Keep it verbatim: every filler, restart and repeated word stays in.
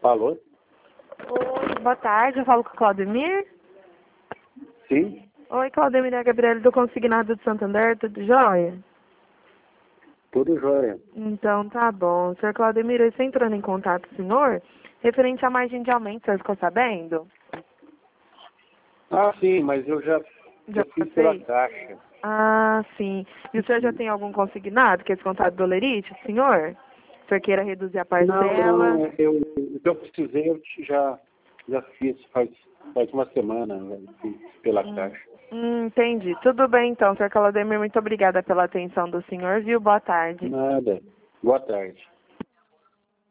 Alô? Oi, boa tarde, eu falo com o Claudemir. Sim? Oi, Claudemir, é a Gabriela do Consignado de Santander, tudo jóia? Tudo jóia. Então tá bom. Senhor Claudemir, eu estou entrando em contato com o senhor referente à margem de aumento, o senhor ficou sabendo? Ah, sim, mas eu já, Já já fiz pela passei? Caixa. Ah, sim. E o senhor já tem algum consignado, que é esse contrato do Lerite, senhor? O senhor queira reduzir a Não, parcela? não, eu, o que eu precisei eu já, já fiz faz, faz uma semana, né, fiz pela Hum, Caixa. hum, entendi. Tudo bem então, senhor Claudemir, muito obrigada pela atenção do senhor, viu? Boa tarde. Nada. Boa tarde.